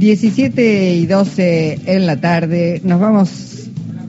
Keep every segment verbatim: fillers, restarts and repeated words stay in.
diecisiete y doce en la tarde, nos vamos,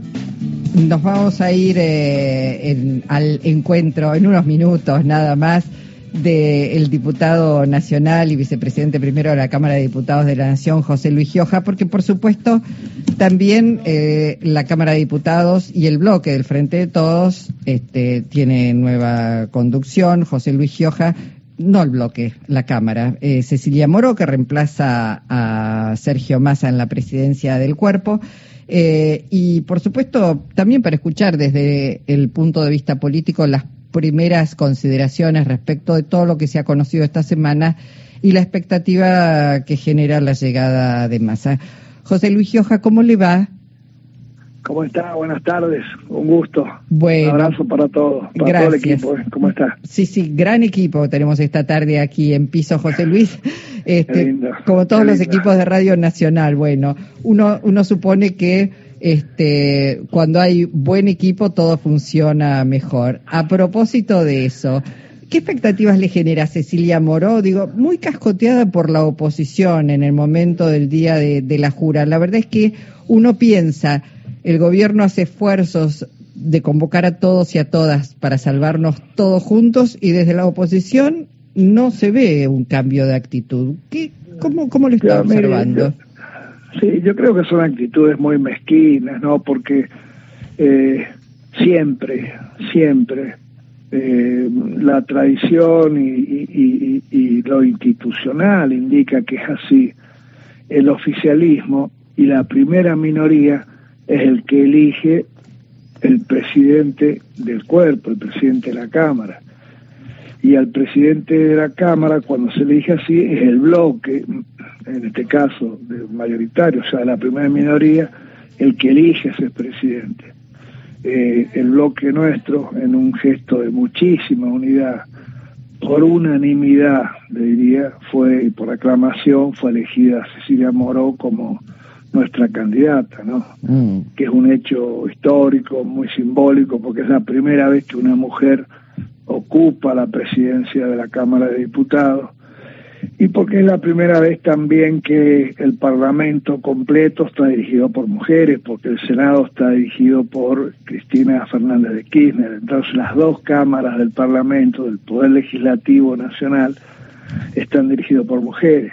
nos vamos a ir eh, en, al encuentro en unos minutos nada más del diputado nacional y vicepresidente primero de la Cámara de Diputados de la Nación, José Luis Gioja, porque por supuesto también eh, la Cámara de Diputados y el bloque del Frente de Todos este, tiene nueva conducción. José Luis Gioja, no el bloque, la Cámara. Eh, Cecilia Moró, que reemplaza a Sergio Massa en la presidencia del cuerpo. Eh, y por supuesto también para escuchar desde el punto de vista político las primeras consideraciones respecto de todo lo que se ha conocido esta semana y la expectativa que genera la llegada de Massa. José Luis Gioja, ¿cómo le va? ¿Cómo está? Buenas tardes, un gusto. Bueno, un abrazo para todos, para gracias. todo el equipo. ¿Cómo está? Sí, sí, gran equipo tenemos esta tarde aquí en Piso, José Luis. Este, lindo, como todos los lindo. equipos de Radio Nacional. Bueno, uno, uno supone que Este, cuando hay buen equipo todo funciona mejor. A propósito de eso, ¿qué expectativas le genera a Cecilia Moró? Digo, muy cascoteada por la oposición en el momento del día de, de la jura. La verdad es que uno piensa, el gobierno hace esfuerzos de convocar a todos y a todas para salvarnos todos juntos y desde la oposición no se ve un cambio de actitud. ¿Qué, cómo, cómo lo está Claro, observando? Mire, yo, sí, yo creo que son actitudes muy mezquinas, ¿no? Porque eh, siempre, siempre eh, la tradición y, y, y, y lo institucional indica que es así. El oficialismo y la primera minoría es el que elige el presidente del cuerpo, el presidente de la Cámara. Y al presidente de la Cámara, cuando se elige así, es el bloque, en este caso mayoritario, o sea, la primera minoría, el que elige a ese presidente. Eh, el bloque nuestro, en un gesto de muchísima unidad, por unanimidad, le diría, fue, y por aclamación, fue elegida Cecilia Moró como nuestra candidata, ¿no? Mm. Que es un hecho histórico, muy simbólico, porque es la primera vez que una mujer ocupa la presidencia de la Cámara de Diputados y porque es la primera vez también que el Parlamento completo está dirigido por mujeres, porque el Senado está dirigido por Cristina Fernández de Kirchner. Entonces las dos cámaras del Parlamento, del Poder Legislativo Nacional, están dirigidos por mujeres.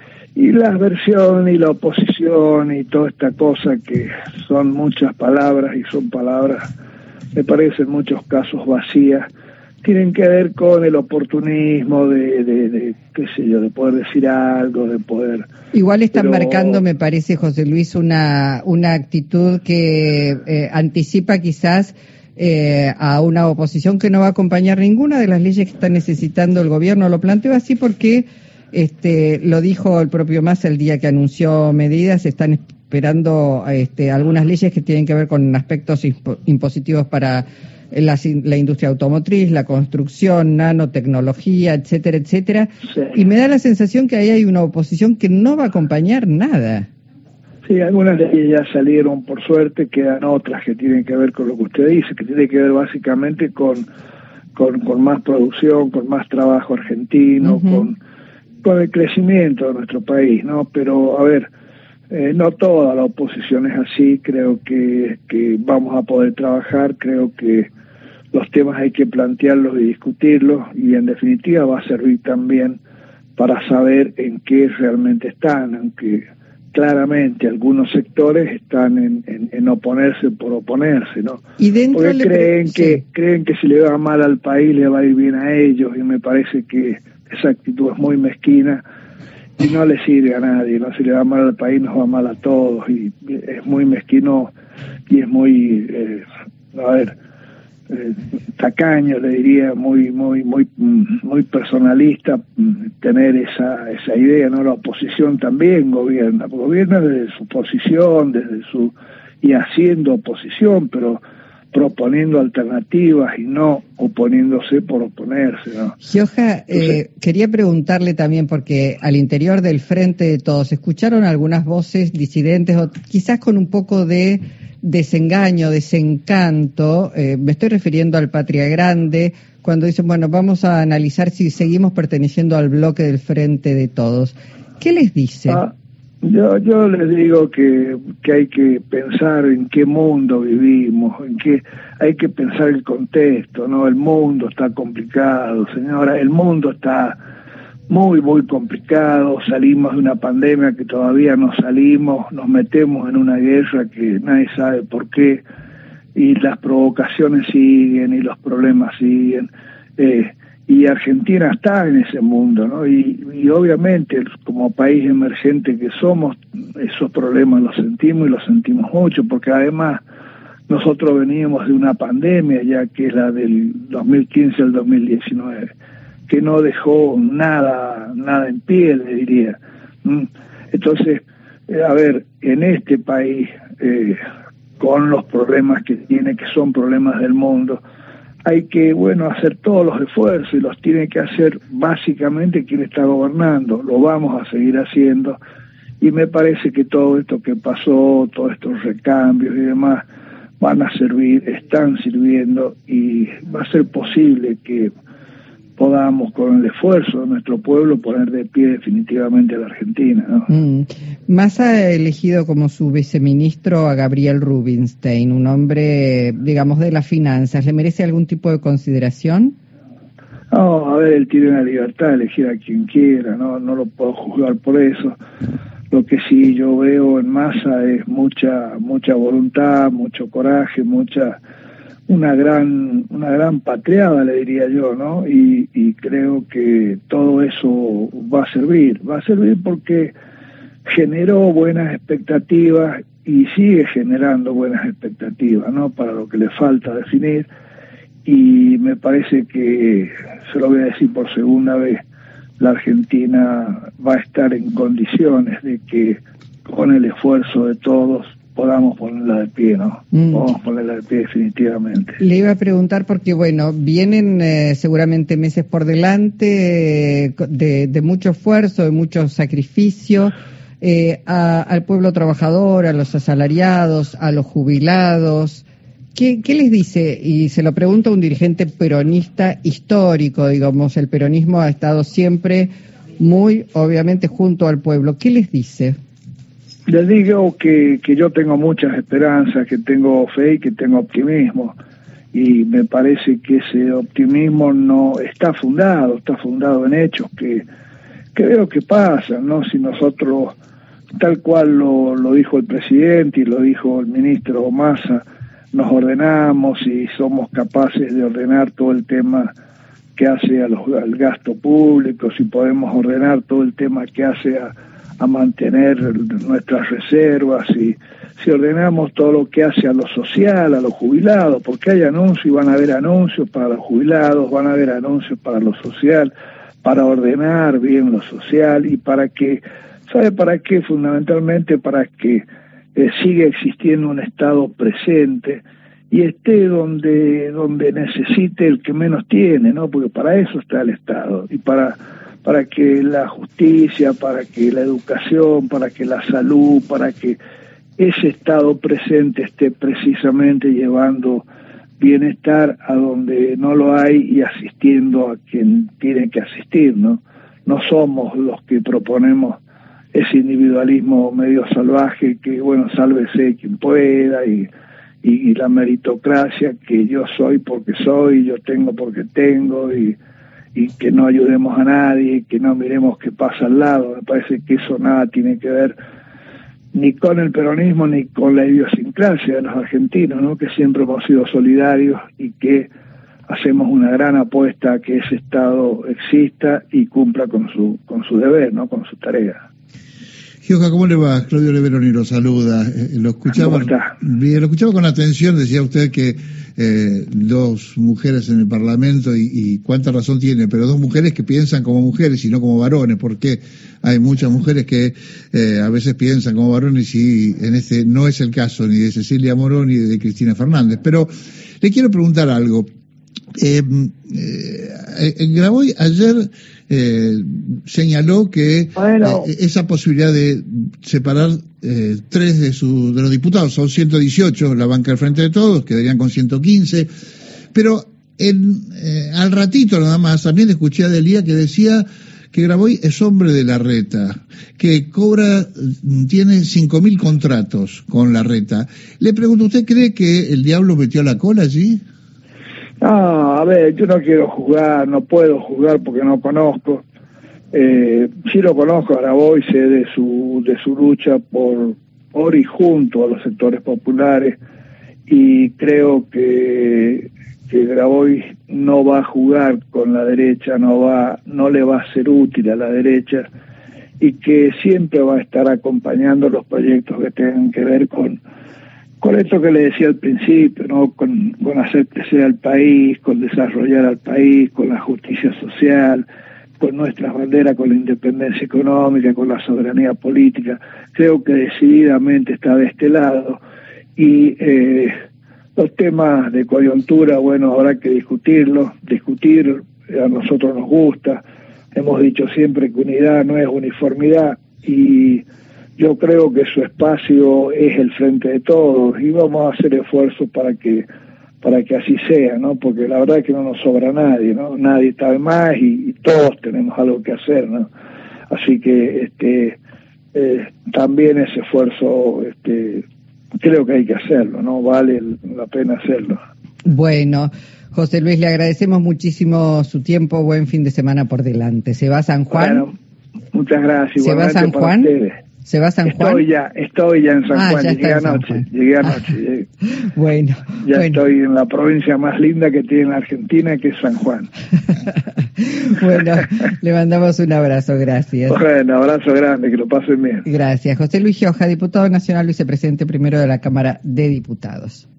Y la versión y la oposición y toda esta cosa que son muchas palabras y son palabras, me parece en muchos casos vacías, tienen que ver con el oportunismo de, de, de, qué sé yo, de poder decir algo, de poder... Igual están pero... marcando, me parece, José Luis, una, una actitud que eh, anticipa quizás eh, a una oposición que no va a acompañar ninguna de las leyes que está necesitando el gobierno. Lo planteo así porque este, lo dijo el propio Massa el día que anunció medidas, están esperando este, algunas leyes que tienen que ver con aspectos impo- impositivos para... La, la industria automotriz, la construcción, nanotecnología, etcétera, etcétera, sí. Y me da la sensación que ahí hay una oposición que no va a acompañar nada. Sí, algunas de ellas ya salieron, por suerte, quedan otras que tienen que ver con lo que usted dice, que tiene que ver básicamente con, con, con más producción, con más trabajo argentino, uh-huh. con, con el crecimiento de nuestro país, ¿no? Pero, a ver, Eh, no toda la oposición es así, creo que, que vamos a poder trabajar, creo que los temas hay que plantearlos y discutirlos y en definitiva va a servir también para saber en qué realmente están, aunque claramente algunos sectores están en, en, en oponerse por oponerse, ¿no? Y dentro porque le... creen sí. que creen que si le va mal al país le va a ir bien a ellos y me parece que esa actitud es muy mezquina y no le sirve a nadie, no si le va mal al país nos va mal a todos y es muy mezquino y es muy eh, a ver eh, tacaño, le diría, muy muy muy muy personalista tener esa esa idea, ¿no? La oposición también gobierna, gobierna desde su posición, desde su y haciendo oposición, pero proponiendo alternativas y no oponiéndose por oponerse, ¿no? Gioja, eh, quería preguntarle también, porque al interior del Frente de Todos, ¿escucharon algunas voces disidentes o quizás con un poco de desengaño, desencanto? Eh, me estoy refiriendo al Patria Grande, cuando dicen, bueno, vamos a analizar si seguimos perteneciendo al bloque del Frente de Todos. ¿Qué les dice? Ah, Yo, yo les digo que, que hay que pensar en qué mundo vivimos, en qué hay que pensar el contexto, ¿no? El mundo está complicado, señora, el mundo está muy, muy complicado, salimos de una pandemia que todavía no salimos, nos metemos en una guerra que nadie sabe por qué, y las provocaciones siguen y los problemas siguen, eh, y Argentina está en ese mundo, ¿no? Y, y obviamente como país emergente que somos, esos problemas los sentimos y los sentimos mucho, porque además nosotros veníamos de una pandemia ya que es la del dos mil quince al dos mil diecinueve, que no dejó nada, nada en pie, le diría. Entonces, eh, a ver, en este país, eh, con los problemas que tiene, que son problemas del mundo, hay que, bueno, hacer todos los esfuerzos y los tiene que hacer básicamente quien está gobernando. Lo vamos a seguir haciendo y me parece que todo esto que pasó, todos estos recambios y demás, van a servir, están sirviendo y va a ser posible que podamos, con el esfuerzo de nuestro pueblo, poner de pie definitivamente a la Argentina, ¿no? Mm. Massa ha elegido como su viceministro a Gabriel Rubinstein, un hombre, digamos, de las finanzas. ¿Le merece algún tipo de consideración? No, a ver, él tiene la libertad de elegir a quien quiera, no, no lo puedo juzgar por eso. Lo que sí yo veo en Massa es mucha, mucha voluntad, mucho coraje, mucha... una gran una gran patriada, le diría yo, ¿no? Y, y creo que todo eso va a servir, va a servir porque generó buenas expectativas y sigue generando buenas expectativas, ¿no? Para lo que le falta definir, y me parece que, se lo voy a decir por segunda vez, la Argentina va a estar en condiciones de que con el esfuerzo de todos podamos ponerla de pie, ¿no? Mm. Podamos ponerla de pie definitivamente. Le iba a preguntar porque, bueno, vienen eh, seguramente meses por delante eh, de, de mucho esfuerzo, de mucho sacrificio eh, a, al pueblo trabajador, a los asalariados, a los jubilados. ¿Qué, ¿Qué les dice? Y se lo pregunta a un dirigente peronista histórico, digamos, el peronismo ha estado siempre muy, obviamente, junto al pueblo. ¿Qué les dice? Les digo que, que yo tengo muchas esperanzas, que tengo fe y que tengo optimismo, y me parece que ese optimismo no está fundado, está fundado en hechos que, que veo que pasan, ¿no? Si nosotros, tal cual lo, lo dijo el presidente y lo dijo el ministro Massa, nos ordenamos y somos capaces de ordenar todo el tema que hace a los, al gasto público, si podemos ordenar todo el tema que hace a a mantener nuestras reservas, y si ordenamos todo lo que hace a lo social, a los jubilados, porque hay anuncios y van a haber anuncios para los jubilados, van a haber anuncios para lo social, para ordenar bien lo social y para que, ¿sabe para qué? Fundamentalmente para que eh, siga existiendo un Estado presente y esté donde, donde necesite el que menos tiene, ¿no? Porque para eso está el Estado, y para para que la justicia, para que la educación, para que la salud, para que ese Estado presente esté precisamente llevando bienestar a donde no lo hay y asistiendo a quien tiene que asistir, ¿no? No somos los que proponemos ese individualismo medio salvaje que, bueno, sálvese quien pueda, y, y, y la meritocracia que yo soy porque soy, yo tengo porque tengo, y y que no ayudemos a nadie, que no miremos qué pasa al lado. Me parece que eso nada tiene que ver ni con el peronismo ni con la idiosincrasia de los argentinos, ¿no? Que siempre hemos sido solidarios y que hacemos una gran apuesta a que ese Estado exista y cumpla con su con su deber, ¿no? Con su tarea. Gioja, ¿cómo le va? Claudio Leveroni lo saluda. Eh, lo escuchaba, ¿Cómo está? Bien, lo escuchaba con atención. Decía usted que eh, dos mujeres en el Parlamento, y, y cuánta razón tiene, pero dos mujeres que piensan como mujeres y no como varones, porque hay muchas mujeres que eh, a veces piensan como varones, y en este no es el caso ni de Cecilia Morón ni de Cristina Fernández. Pero le quiero preguntar algo. Eh, eh, Graboy ayer eh, señaló que bueno. eh, esa posibilidad de separar eh, tres de, su, de los diputados, son ciento dieciocho, la banca del Frente de Todos, quedarían con ciento quince, pero en, eh, al ratito nada más también escuché a Delía que decía que Graboy es hombre de Larreta, que cobra, tiene cinco mil contratos con Larreta. Le pregunto, ¿usted cree que el diablo metió la cola allí? No, a ver, yo no quiero juzgar, no puedo juzgar porque no conozco. Eh, sí lo conozco a Graboy, sé de su, de su lucha por, por y junto a los sectores populares, y creo que, que Graboy no va a jugar con la derecha, no va, no le va a ser útil a la derecha, y que siempre va a estar acompañando los proyectos que tengan que ver con, con esto que le decía al principio, ¿no? Con, con hacer crecer al país, con desarrollar al país, con la justicia social, con nuestras banderas, con la independencia económica, con la soberanía política. Creo que decididamente está de este lado. Y eh, los temas de coyuntura, bueno, habrá que discutirlos, discutir, a nosotros nos gusta, hemos dicho siempre que unidad no es uniformidad, y yo creo que su espacio es el frente de todos, y vamos a hacer esfuerzos para que para que así sea, ¿no? Porque la verdad es que no nos sobra nadie, ¿no? Nadie está de más, y, y todos tenemos algo que hacer, ¿no? Así que este eh, también ese esfuerzo este creo que hay que hacerlo, ¿no? Vale la pena hacerlo. Bueno, José Luis, le agradecemos muchísimo su tiempo, buen fin de semana por delante. ¿Se va a San Juan? Bueno, muchas gracias. ¿Se va a San Juan? ¿Se va a San Juan? Estoy ya, estoy ya en San ah, Juan, ya llegué anoche, llegué anoche. Llegué. Bueno. Ya bueno. estoy en la provincia más linda que tiene la Argentina, que es San Juan. Bueno, le mandamos un abrazo, gracias. Bueno, abrazo grande, que lo pasen bien. Gracias. José Luis Gioja, diputado nacional, vicepresidente primero de la Cámara de Diputados.